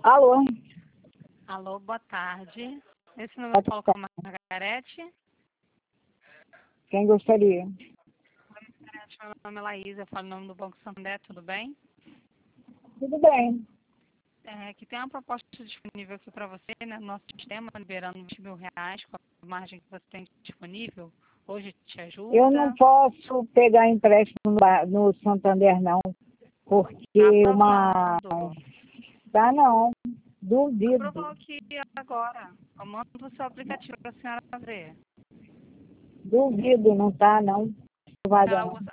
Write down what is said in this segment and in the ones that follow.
Alô? Alô, boa tarde. Esse número fala com a Margarete. Quem gostaria? Margarete, meu nome é Laís, eu falo em nome do Banco Santander, tudo bem? Tudo bem. Que tem uma proposta disponível aqui para você, né, no nosso sistema, liberando R$20.000 com a margem que você tem disponível. Hoje te ajuda. Eu não posso pegar empréstimo no Santander, não, porque Tá uma... aprovando. Tá, não. Duvido. Aprovou aqui agora. Eu mando o seu aplicativo para a senhora ver. Duvido, não tá, não. Aprovada, não.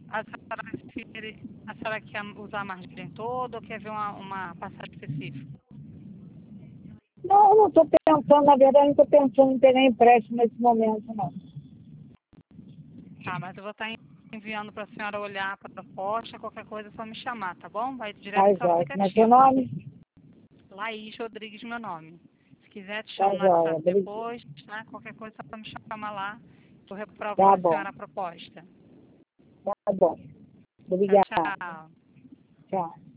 A senhora quer usar a margem toda ou quer ver uma passagem específica? Não, eu não estou pensando, na verdade, não estou pensando em pegar empréstimo nesse momento, não. Tá, mas eu vou estar enviando para a senhora olhar a proposta, qualquer coisa é só me chamar, tá bom? Vai direto Tá, pro seu jóia. Como é seu aplicativo. nome? Laís Rodrigues, meu nome. Se quiser te Tá, chamo no jóia. WhatsApp depois, tá? Qualquer coisa é só me chamar lá. Eu reprovo Tá para a bom. senhora a proposta. Tá bom. Tchau, Obrigada. tchau. Tchau.